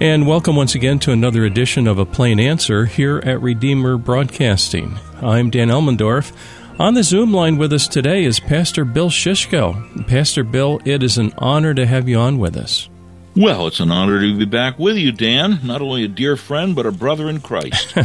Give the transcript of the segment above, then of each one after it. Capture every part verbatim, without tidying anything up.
And welcome once again to another edition of A Plain Answer here at Redeemer Broadcasting. I'm Dan Elmendorf. On the Zoom line with us today is Pastor Bill Shishko. Pastor Bill, it is an honor to have you on with us. Well, it's an honor to be back with you, Dan. Not only a dear friend, but a brother in Christ.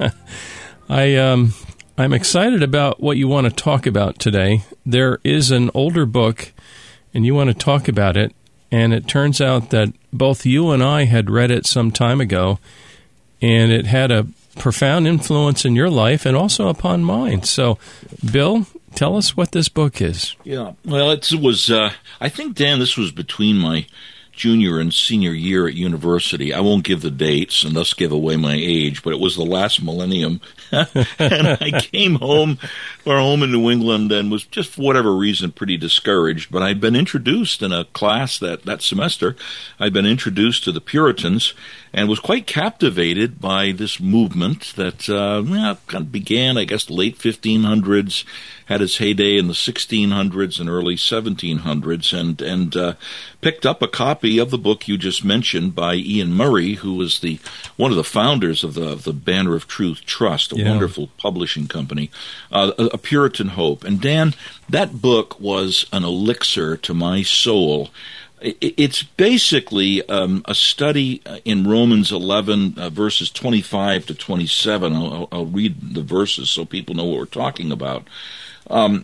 I, um, I'm excited about what you want to talk about today. There is an older book, and you want to talk about it, and it turns out that both you and I had read it some time ago, and it had a profound influence in your life and also upon mine. So, Bill, tell us what this book is. Yeah, well, it was, uh, I think, Dan, this was between my junior and senior year at university. I won't give the dates and thus give away my age, but it was the last millennium. And I came home, our home in New England, and was just for whatever reason pretty discouraged. But I'd been introduced in a class that, that semester. I'd been introduced to the Puritans and was quite captivated by this movement that uh, well, kind of began, I guess, late fifteen hundreds, had its heyday in the sixteen hundreds and early seventeen hundreds, and and uh, picked up a copy of the book you just mentioned by Ian Murray, who was the one of the founders of the of the Banner of Truth Trust, a yeah. wonderful publishing company, uh, a, a Puritan Hope. And Dan, that book was an elixir to my soul. It's basically um, a study in Romans eleven, uh, verses twenty-five to twenty-seven. I'll, I'll read the verses so people know what we're talking about. Um,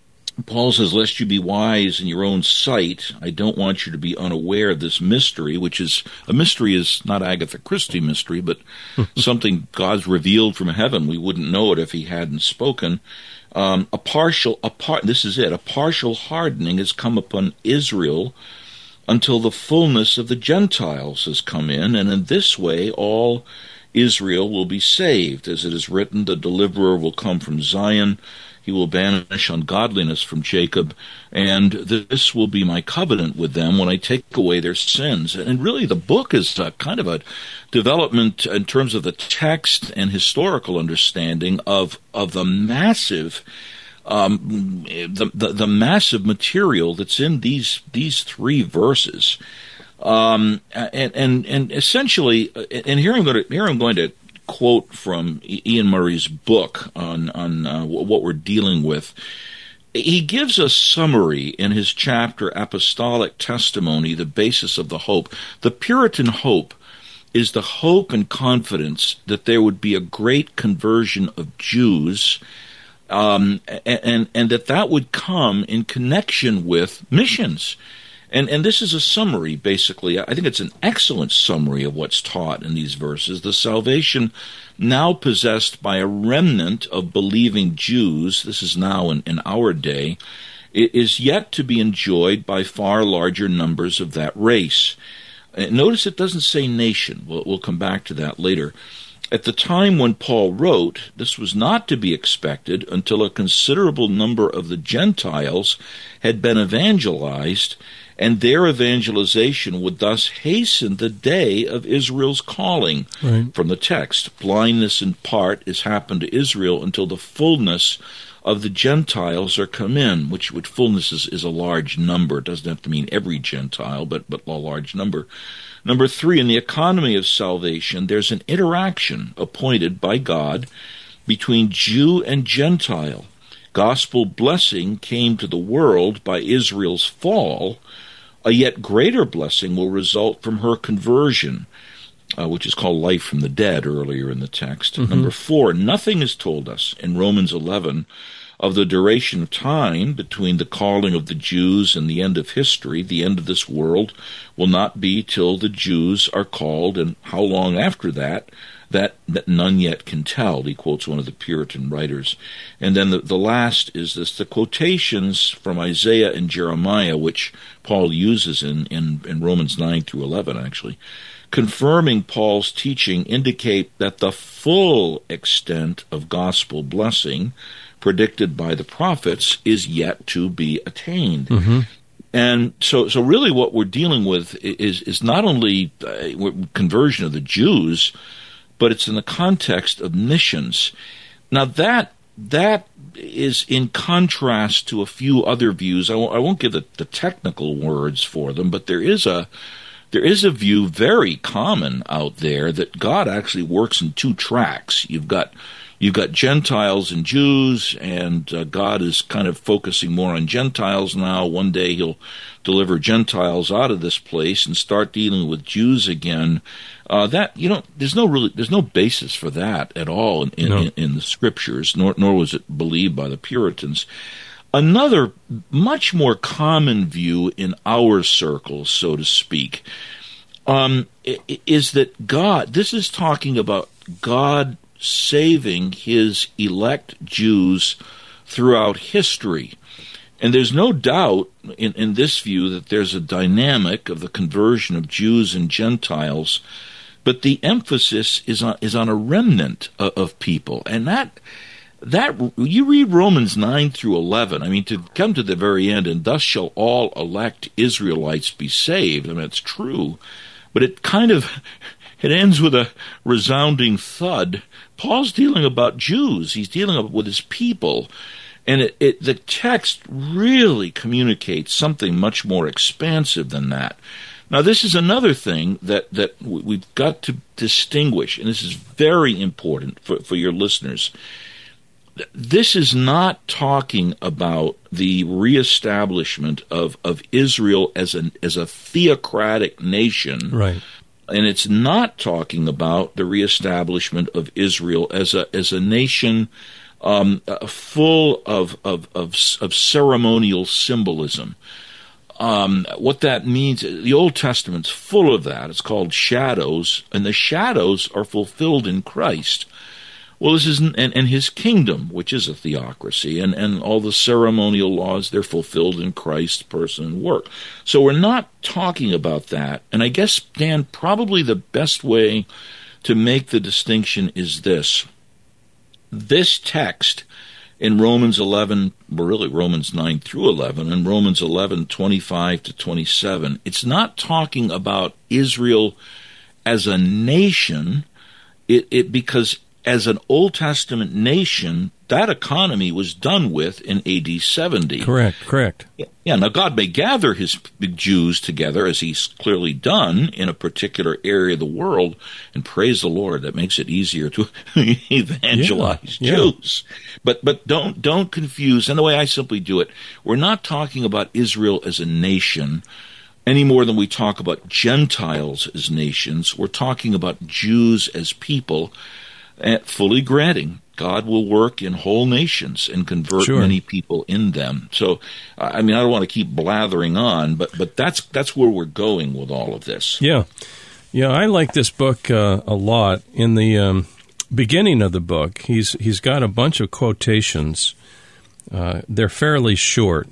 Paul says, "Lest you be wise in your own sight, I don't want you to be unaware of this mystery," which is, a mystery is not Agatha Christie mystery, but something God's revealed from heaven. We wouldn't know it if he hadn't spoken. Um, a partial, a part, this is it, a partial hardening has come upon Israel until the fullness of the Gentiles has come in, and in this way all Israel will be saved. As it is written, the deliverer will come from Zion, he will banish ungodliness from Jacob, and this will be my covenant with them when I take away their sins. And really the book is a kind of a development in terms of the text and historical understanding of, of the massive Um, the, the the massive material that's in these these three verses, um, and and and essentially, and here I'm going to here I'm going to quote from Ian Murray's book on on uh, what we're dealing with. He gives a summary in his chapter Apostolic Testimony, the basis of the hope. The Puritan hope is the hope and confidence that there would be a great conversion of Jews. Um, and, and that that would come in connection with missions. And, and this is a summary, basically. I think it's an excellent summary of what's taught in these verses. The salvation now possessed by a remnant of believing Jews, this is now in, in our day, is yet to be enjoyed by far larger numbers of that race. Notice it doesn't say nation. We'll, we'll come back to that later. At the time when Paul wrote, this was not to be expected until a considerable number of the Gentiles had been evangelized, and their evangelization would thus hasten the day of Israel's calling. Right. From the text, blindness in part is happened to Israel until the fullness of the Gentiles are come in, which, which fullness is, is a large number. It doesn't have to mean every Gentile, but, but a large number. Number three, in the economy of salvation, there's an interaction appointed by God between Jew and Gentile. Gospel blessing came to the world by Israel's fall. A yet greater blessing will result from her conversion, uh, which is called life from the dead earlier in the text. Mm-hmm. Number four, nothing is told us in Romans eleven of the duration of time between the calling of the Jews and the end of history. The end of this world will not be till the Jews are called, and how long after that, that, that none yet can tell. He quotes one of the Puritan writers. And then the, the last is this, the quotations from Isaiah and Jeremiah, which Paul uses in, in, in Romans nine through eleven, actually, confirming Paul's teaching, indicate that the full extent of gospel blessing predicted by the prophets is yet to be attained. Mm-hmm. And so so really what we're dealing with is is not only uh, conversion of the Jews, but it's in the context of missions. Now that that is in contrast to a few other views. I won't, I won't give the, the technical words for them, but there is a there is a view very common out there that God actually works in two tracks. You've got You've got Gentiles and Jews, and uh, God is kind of focusing more on Gentiles now. One day he'll deliver Gentiles out of this place and start dealing with Jews again. Uh, that you know, there's no really, there's no basis for that at all in, in, no. in, in the scriptures, nor nor was it believed by the Puritans. Another much more common view in our circles, so to speak, um, is that God. This is talking about God saving his elect Jews throughout history. And there's no doubt in, in this view that there's a dynamic of the conversion of Jews and Gentiles, but the emphasis is on is on a remnant of, of people. And that that you read Romans nine through eleven, I mean, to come to the very end, and thus shall all elect Israelites be saved. I mean, it's true, but it kind of it ends with a resounding thud. Paul's dealing about Jews. He's dealing with his people. And it, it, the text really communicates something much more expansive than that. Now, this is another thing that, that we've got to distinguish, and this is very important for, for your listeners. This is not talking about the reestablishment of, of Israel as a, as a theocratic nation. Right. And it's not talking about the reestablishment of Israel as a as a nation um, uh, full of, of of of ceremonial symbolism. Um, what that means, the Old Testament's full of that. It's called shadows, and the shadows are fulfilled in Christ. Well, this is and, and his kingdom, which is a theocracy, and, and all the ceremonial laws, they're fulfilled in Christ's person and work. So we're not talking about that. And I guess, Dan, probably the best way to make the distinction is this. This text in Romans eleven, really Romans nine through eleven, and Romans eleven, twenty-five to twenty-seven, it's not talking about Israel as a nation, it, it because as an Old Testament nation, that economy was done with in A D seventy. Correct, correct. Yeah, now God may gather his Jews together, as he's clearly done, in a particular area of the world, and praise the Lord, that makes it easier to evangelize yeah, Jews. Yeah. But but don't don't confuse, and the way I simply do it, we're not talking about Israel as a nation any more than we talk about Gentiles as nations. We're talking about Jews as people, and fully granting God will work in whole nations and convert sure. many people in them. So, I mean, I don't want to keep blathering on, but but that's that's where we're going with all of this. Yeah, yeah, I like this book uh, a lot. In the um, beginning of the book, he's he's got a bunch of quotations. Uh, they're fairly short,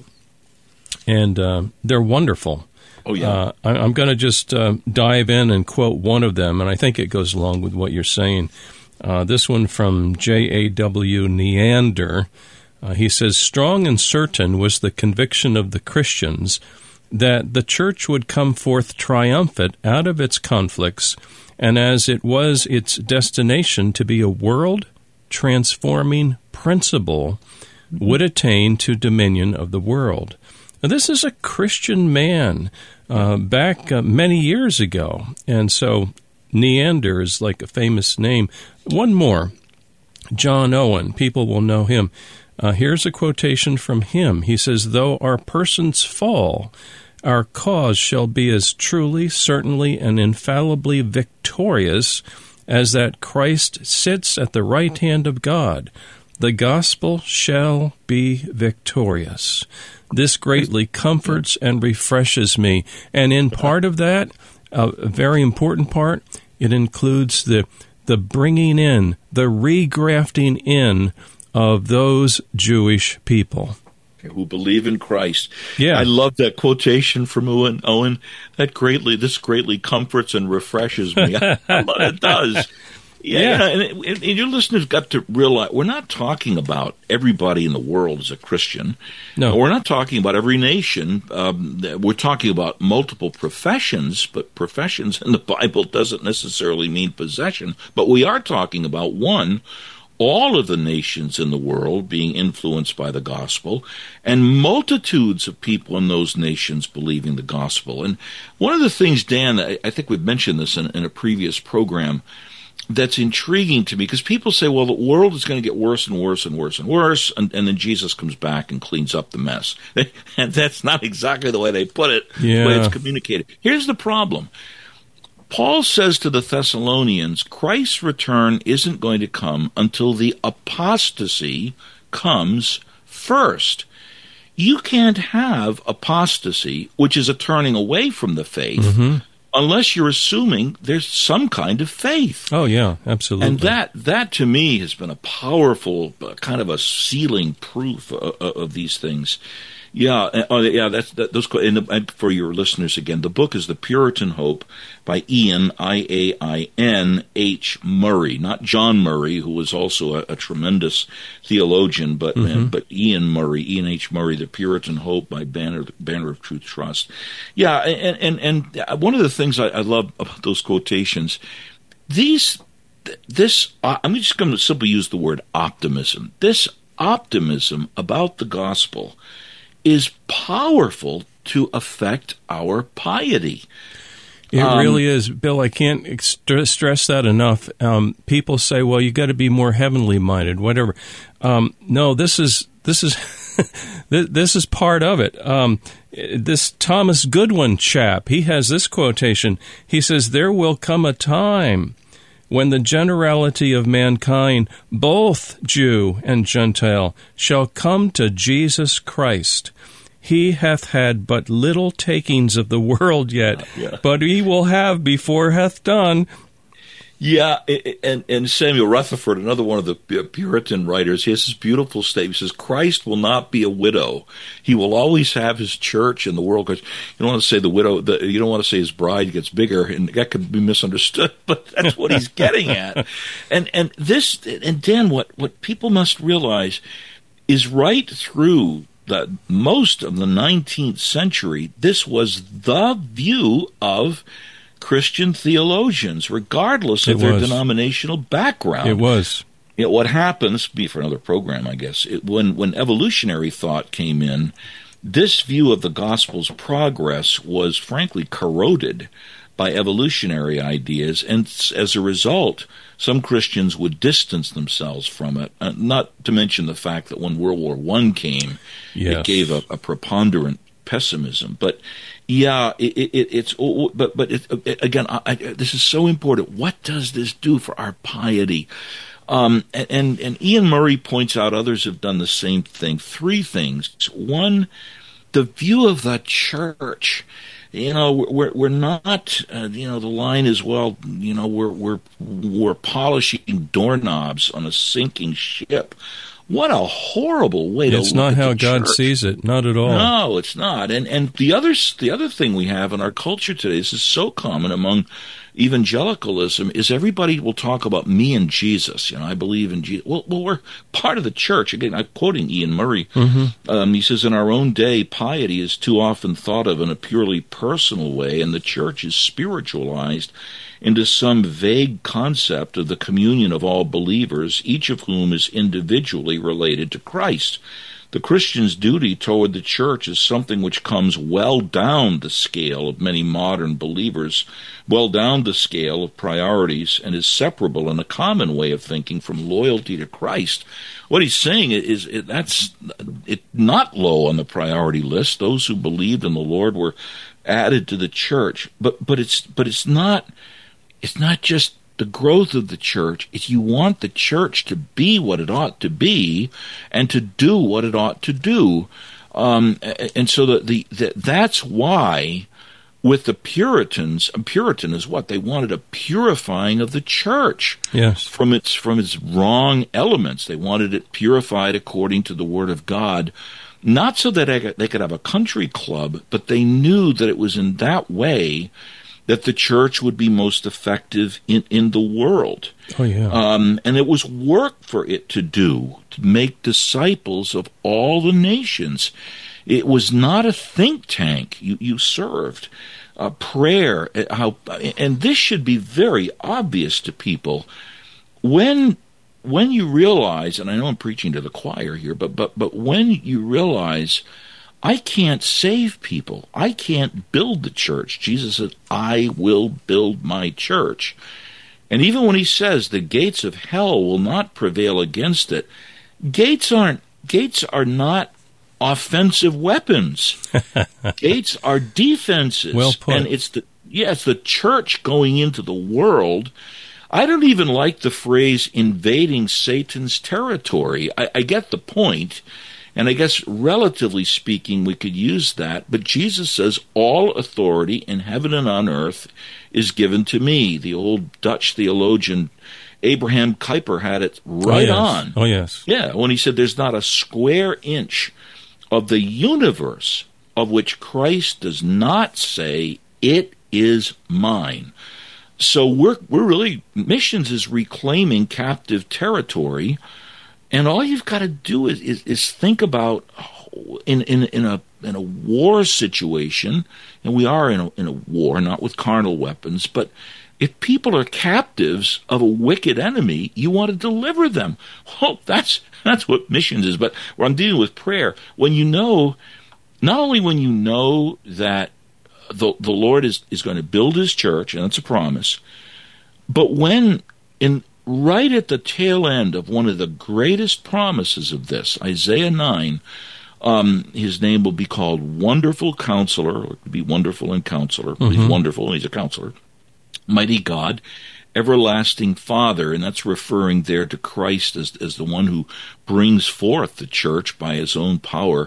and uh, they're wonderful. Oh yeah, uh, I, I'm going to just uh, dive in and quote one of them, and I think it goes along with what you're saying. Uh, this one from J A W Neander. Uh, he says, strong and certain was the conviction of the Christians that the church would come forth triumphant out of its conflicts, and as it was its destination to be a world-transforming principle, would attain to dominion of the world. Now, this is a Christian man uh, back uh, many years ago, and so Neander is like a famous name. One more, John Owen. People will know him. Uh, here's a quotation from him. He says, though our persons fall, our cause shall be as truly, certainly, and infallibly victorious as that Christ sits at the right hand of God. The gospel shall be victorious. This greatly comforts and refreshes me. And in part of that, a very important part, it includes the the bringing in, the regrafting in of those Jewish people who believe in Christ. Yeah, I love that quotation from Owen. Owen, that greatly, this greatly comforts and refreshes me. It does. Yeah, yeah. And, and your listeners got to realize we're not talking about everybody in the world as a Christian. No, we're not talking about every nation. Um, we're talking about multiple professions, but professions in the Bible doesn't necessarily mean possession. But we are talking about one. all of the nations in the world being influenced by the gospel, and multitudes of people in those nations believing the gospel. And one of the things, Dan, I, I think we've mentioned this in, in a previous program, that's intriguing to me, because people say, well, the world is going to get worse and worse and worse and worse, and, and then Jesus comes back and cleans up the mess. And that's not exactly the way they put it, yeah. the way it's communicated. Here's the problem. Paul says to the Thessalonians, Christ's return isn't going to come until the apostasy comes first. You can't have apostasy, which is a turning away from the faith, mm-hmm. unless you're assuming there's some kind of faith. Oh, yeah, absolutely. And that, that to me, has been a powerful, uh, kind of a sealing proof of, of these things. Yeah, uh, yeah. That's that, those. And, the, and for your listeners again, the book is The Puritan Hope by Ian I A I N H Murray, not John Murray, who was also a, a tremendous theologian, but mm-hmm. uh, but Ian Murray, Ian H Murray, The Puritan Hope by Banner Banner of Truth Trust. Yeah, and and, and one of the things I, I love about those quotations, these this uh, I'm just going to simply use the word optimism. This optimism about the gospel is powerful to affect our piety. It um, really is, Bill. I can't st- stress that enough. Um, people say, "Well, you got to be more heavenly minded." Whatever. Um, no, this is this is this is part of it. Um, this Thomas Goodwin chap, he has this quotation. He says, "There will come a time when the generality of mankind, both Jew and Gentile, shall come to Jesus Christ. He hath had but little takings of the world yet, uh, yeah. but he will have before hath done." Yeah, and, and Samuel Rutherford, another one of the Puritan writers, he has this beautiful statement. He says, Christ will not be a widow. He will always have his church in the world. You don't want to say the widow, the, you don't want to say his bride gets bigger, and that could be misunderstood, but that's what he's getting at. And and this, and Dan, what, what people must realize is right through the most of the nineteenth century, this was the view of Christian theologians, regardless of their denominational background. It was. You know, what happens, be for another program, I guess, it, when, when evolutionary thought came in, this view of the gospel's progress was frankly corroded by evolutionary ideas, and as a result, some Christians would distance themselves from it, uh, not to mention the fact that when World War One came, yes. it gave a, a preponderant pessimism. But yeah, it, it, it's but but it, again, I, I, this is so important. What does this do for our piety? Um, and and Ian Murray points out others have done the same thing. Three things. One, the view of the church. You know, we're we're not. Uh, you know, the line is, well, you know, we're we're we're polishing doorknobs on a sinking ship. What a horrible way to look at the church. It's not how God sees it. Not at all. No, it's not. And and the other the other thing we have in our culture today, this is so common among evangelicalism, is everybody will talk about me and Jesus. You know, I believe in Jesus. Well, well, we're part of the church. Again, I'm quoting Ian Murray. Mm-hmm. Um, he says, in our own day, piety is too often thought of in a purely personal way, and the church is spiritualized into some vague concept of the communion of all believers, each of whom is individually related to Christ. The Christian's duty toward the church is something which comes well down the scale of many modern believers, well down the scale of priorities, and is separable in a common way of thinking from loyalty to Christ. What he's saying is, is that's it not low on the priority list. Those who believed in the Lord were added to the church, but but it's but it's not it's not just the growth of the church. If you want the church to be what it ought to be and to do what it ought to do. Um, and so the, the, the, that's why with the Puritans, a Puritan is what? They wanted a purifying of the church yes. from its from its wrong elements. They wanted it purified according to the Word of God, not so that they could have a country club, but they knew that it was in that way that the church would be most effective in, in the world. Oh, yeah. Um, and it was work for it to do, to make disciples of all the nations. It was not a think tank you, you served. Uh, prayer, how, and this should be very obvious to people. When when you realize, and I know I'm preaching to the choir here, but but but when you realize, I can't save people, I can't build the church. Jesus said, I will build my church. And even when he says the gates of hell will not prevail against it, gates aren't gates are not offensive weapons. Gates are defenses. Well put. And it's the yeah, it's the church going into the world. I don't even like the phrase invading Satan's territory. I, I get the point, and I guess relatively speaking we could use that, but Jesus says all authority in heaven and on earth is given to me. The old Dutch theologian Abraham Kuyper had it right oh, yes. on. Oh, yes. Yeah, when he said there's not a square inch of the universe of which Christ does not say, it is mine. So we're we're really, missions is reclaiming captive territory, and all you've got to do is, is, is think about in in in a in a war situation, and we are in a in a war, not with carnal weapons, but if people are captives of a wicked enemy, you want to deliver them. Well, that's that's what missions is. But where I'm dealing with prayer, when you know, not only when you know that the the Lord is, is going to build his church, and it's a promise, but when in right at the tail end of one of the greatest promises of this, Isaiah nine, um, his name will be called Wonderful Counselor, or it could be Wonderful and Counselor. Mm-hmm. He's wonderful, he's a counselor. Mighty God, Everlasting Father, and that's referring there to Christ as, as the one who brings forth the church by his own power.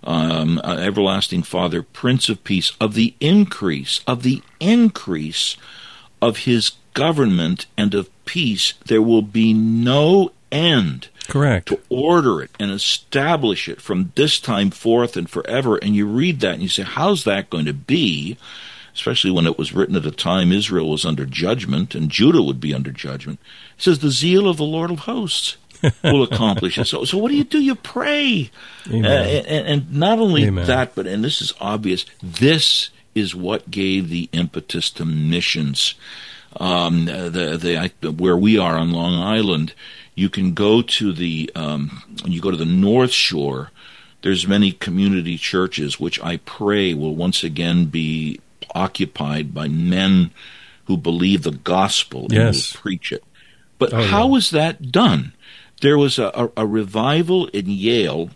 Um, uh, Everlasting Father, Prince of Peace, of the increase, of the increase of his government and of peace, there will be no end. Correct. To order it and establish it from this time forth and forever. And you read that and you say, how's that going to be? Especially when it was written at a time Israel was under judgment and Judah would be under judgment. It says, the zeal of the Lord of hosts will accomplish it. So, so what do you do? You pray. Uh, and, and not only Amen. That, but, and this is obvious, this is what gave the impetus to missions. Um, the, the, where we are on Long Island, you can go to the, um, when you go to the North Shore, there's many community churches which I pray will once again be occupied by men who believe the gospel and yes. will preach it. But oh, how yeah. was that done? There was a, a, a revival in Yale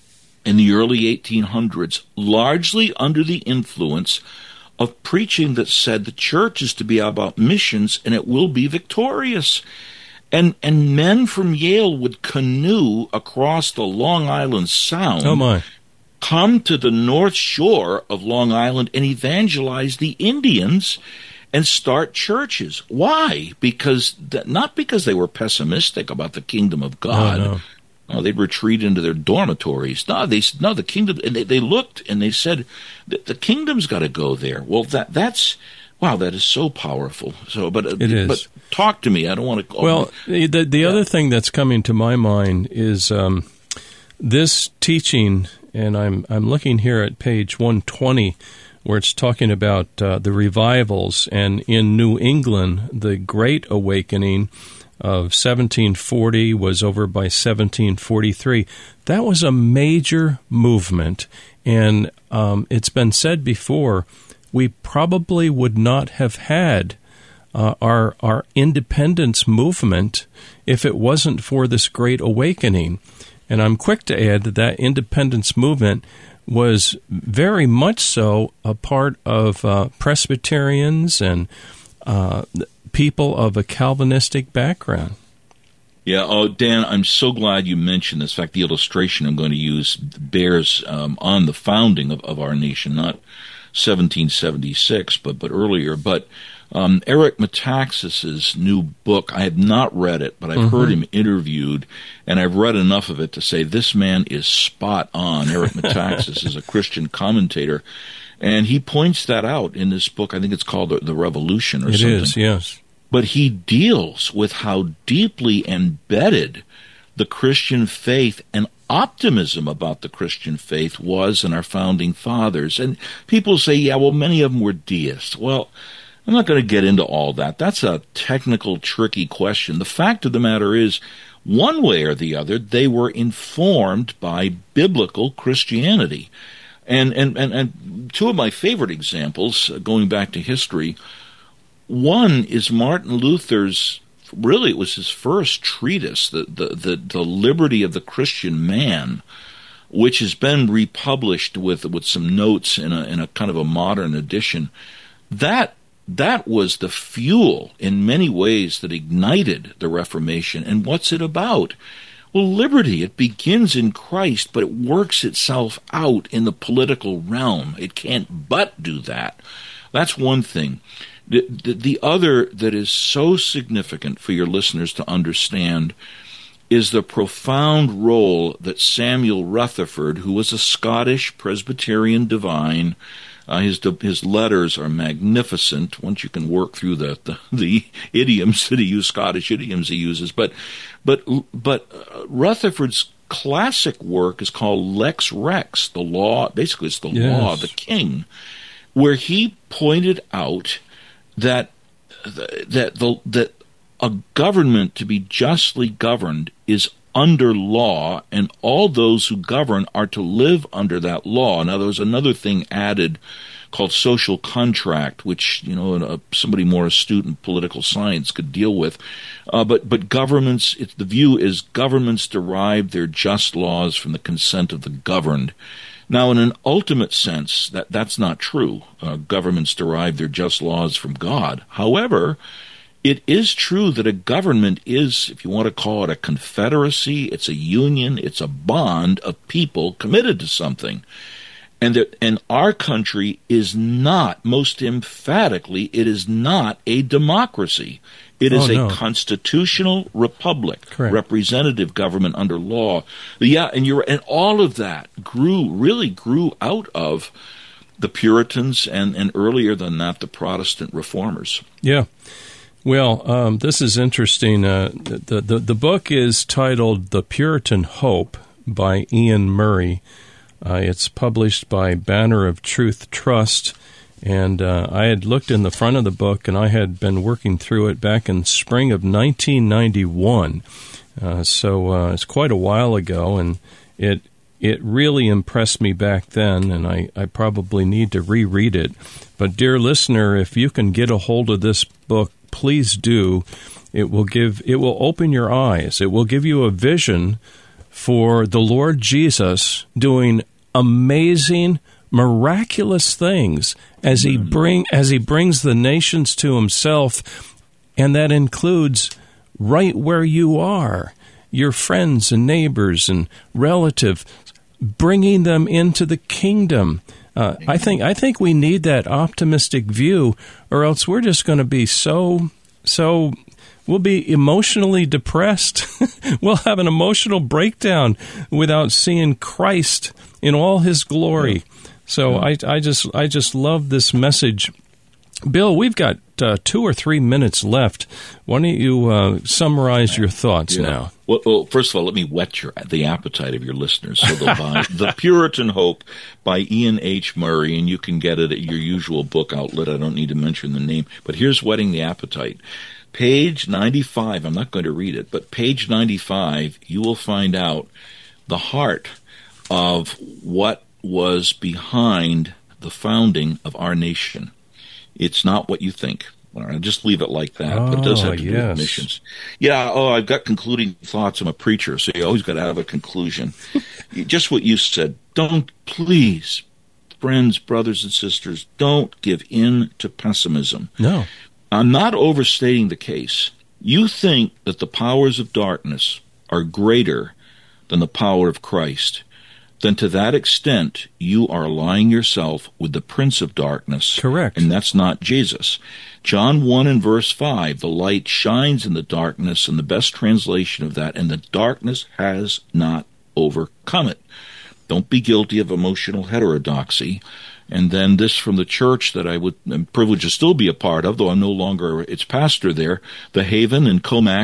in the early eighteen hundreds, largely under the influence of preaching that said the church is to be about missions and it will be victorious. And and men from Yale would canoe across the Long Island Sound. Oh my. Come to the North Shore of Long Island and evangelize the Indians and start churches. Why? Because th- not because they were pessimistic about the kingdom of God. Oh, no. No, they'd retreat into their dormitories. No, they no the kingdom. And they, they looked and they said the, the kingdom's got to go there. Well, that that's wow, that is so powerful. So, but uh, it is. But talk to me. I don't want to. Well, the the yeah. other thing that's coming to my mind is um, this teaching. And I'm I'm looking here at page one twenty, where it's talking about uh, the revivals. And in New England, the Great Awakening of seventeen forty was over by seventeen forty-three. That was a major movement. And um, it's been said before, we probably would not have had uh, our our independence movement if it wasn't for this Great Awakening. And I'm quick to add that that independence movement was very much so a part of uh, Presbyterians and uh, people of a Calvinistic background. Yeah, oh, Dan, I'm so glad you mentioned this. In fact, the illustration I'm going to use bears um, on the founding of, of our nation, not seventeen seventy-six, but, but earlier. But Um, Eric Metaxas's new book, I have not read it, but I've mm-hmm. heard him interviewed, and I've read enough of it to say this man is spot on. Eric Metaxas is a Christian commentator, and he points that out in this book. I think it's called The, the Revolution or it something. It is, yes. But he deals with how deeply embedded the Christian faith and optimism about the Christian faith was in our founding fathers. And people say, yeah, well, many of them were deists. Well, I'm not going to get into all that. That's a technical, tricky question. The fact of the matter is, one way or the other, they were informed by biblical Christianity. And, and, and, and two of my favorite examples, uh, going back to history, one is Martin Luther's, really it was his first treatise, the, the, the, the Liberty of the Christian Man, which has been republished with with some notes in a in a kind of a modern edition. That that was the fuel in many ways that ignited the Reformation. And what's it about? Well, liberty, it begins in Christ, but it works itself out in the political realm. It can't but do that. That's one thing. The, the, the other that is so significant for your listeners to understand is the profound role that Samuel Rutherford, who was a Scottish Presbyterian divine, uh, his his letters are magnificent once you can work through the, the, the idioms that he used, Scottish idioms he uses. But but but uh, Rutherford's classic work is called Lex Rex, the law. Basically, it's the yes. law of the king, where he pointed out that that the that a government to be justly governed is under law, and all those who govern are to live under that law. Now, there was another thing added called social contract, which, you know, uh, somebody more astute in political science could deal with. Uh, but but governments, it's, the view is governments derive their just laws from the consent of the governed. Now, in an ultimate sense, that that's not true. Uh, governments derive their just laws from God. However, it is true that a government is, if you want to call it a confederacy, it's a union, it's a bond of people committed to something. And that, and our country is not, most emphatically, it is not a democracy. It is oh, no. a constitutional republic, Correct. representative government under law. Yeah, and you're and all of that grew, really grew out of the Puritans and, and earlier than that, the Protestant reformers. Yeah. Well, um, this is interesting. Uh, the, the the book is titled "The Puritan Hope" by Ian Murray. Uh, it's published by Banner of Truth Trust, and uh, I had looked in the front of the book, and I had been working through it back in spring of nineteen ninety-one. Uh, so uh, it's quite a while ago, and it it really impressed me back then, and I, I probably need to reread it. But, dear listener, if you can get a hold of this book, please do. It will give. It will open your eyes. It will give you a vision for the Lord Jesus doing amazing, miraculous things as he bring as he brings the nations to himself, and that includes right where you are, your friends and neighbors and relatives, bringing them into the kingdom. Uh, I think I think we need that optimistic view, or else we're just going to be so so. We'll be emotionally depressed. We'll have an emotional breakdown without seeing Christ in all His glory. So I, I just I just love this message. Bill, we've got uh, two or three minutes left. Why don't you uh, summarize your thoughts yeah. now? Well, well, first of all, let me whet your, the appetite of your listeners. So they'll buy The Puritan Hope by Ian H. Murray, and you can get it at your usual book outlet. I don't need to mention the name. But here's whetting the appetite. Page ninety-five, I'm not going to read it, but page ninety-five, you will find out the heart of what was behind the founding of our nation. It's not what you think. All right, I'll just leave it like that, oh, but it does have to yes. do with missions. Yeah, oh, I've got concluding thoughts. I'm a preacher, so you always got to have a conclusion. Just what you said. Don't, please, friends, brothers and sisters, don't give in to pessimism. No. I'm not overstating the case. You think that the powers of darkness are greater than the power of Christ, then to that extent you are allying yourself with the prince of darkness. Correct. And that's not Jesus. John one and verse five, the light shines in the darkness, and the best translation of that, and the darkness has not overcome it. Don't be guilty of emotional heterodoxy. And then this from the church that I would am privileged to still be a part of, though I'm no longer its pastor there, the Haven in Comac.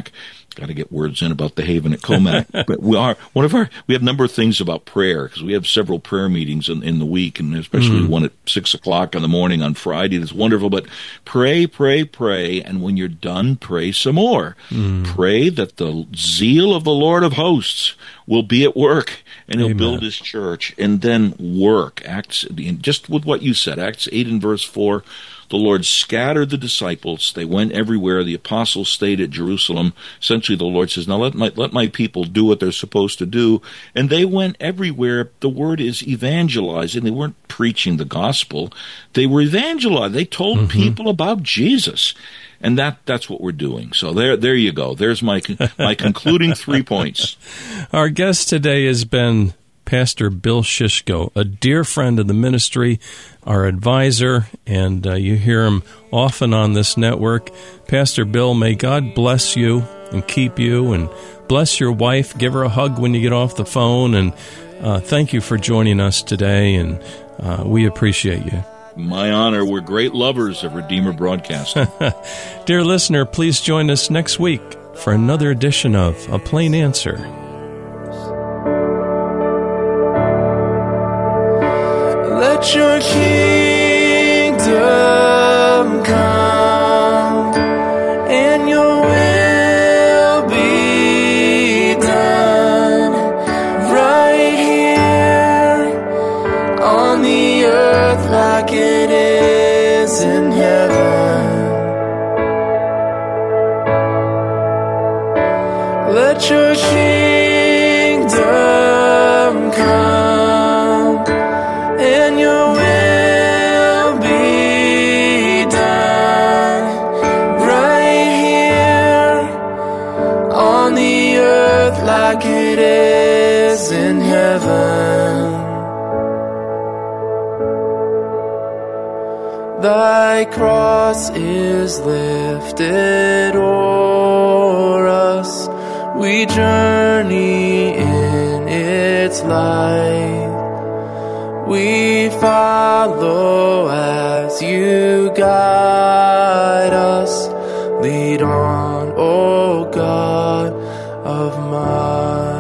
Got to get words in about the Haven at Comac. But we are one of our. We have a number of things about prayer because we have several prayer meetings in, in the week, and especially mm. one at six o'clock in the morning on Friday. That's wonderful. But pray, pray, pray, and when you're done, pray some more. Mm. Pray that the zeal of the Lord of hosts will be at work, and He'll Amen. Build His church, and then work. Acts, just with what you said, Acts eight and verse four. The Lord scattered the disciples. They went everywhere. The apostles stayed at Jerusalem. Essentially, the Lord says, now let my, let my people do what they're supposed to do. And they went everywhere. The word is evangelizing. They weren't preaching the gospel. They were evangelizing. They told mm-hmm. people about Jesus. And that that's what we're doing. So there there you go. There's my my concluding three points. Our guest today has been Pastor Bill Shishko, a dear friend of the ministry, our advisor, and uh, you hear him often on this network. Pastor Bill, may God bless you and keep you, and bless your wife. Give her a hug when you get off the phone, and uh, thank you for joining us today, and uh, we appreciate you. My honor. We're great lovers of Redeemer Broadcasting. Dear listener, please join us next week for another edition of A Plain Answer. Let your kingdom come, and your will be done, right here on the earth like it is in heaven. Let your kingdom come, and your will be done, right here on the earth like it is in heaven. Thy cross is lifted o'er us, we journey in its light. We follow as you guide us. Lead on, O God of might.